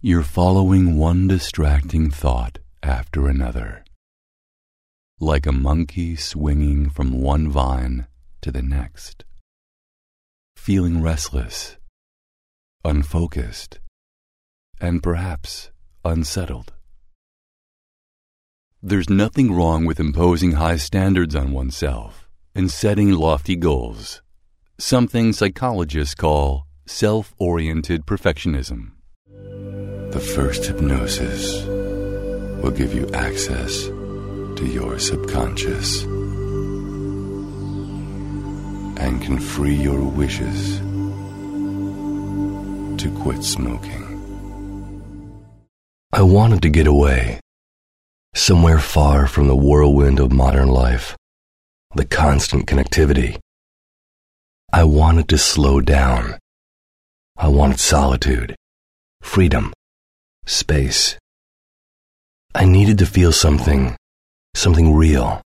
You're following one distracting thought after another, like a monkey swinging from one vine to the next, feeling restless, unfocused, and perhaps unsettled. There's nothing wrong with imposing high standards on oneself and setting lofty goals, something psychologists call self-oriented perfectionism. The first hypnosis will give you access to your subconscious and can free your wishes to quit smoking. I wanted to get away, somewhere far from the whirlwind of modern life, the constant connectivity. I wanted to slow down. I wanted solitude, freedom, space. I needed to feel something real,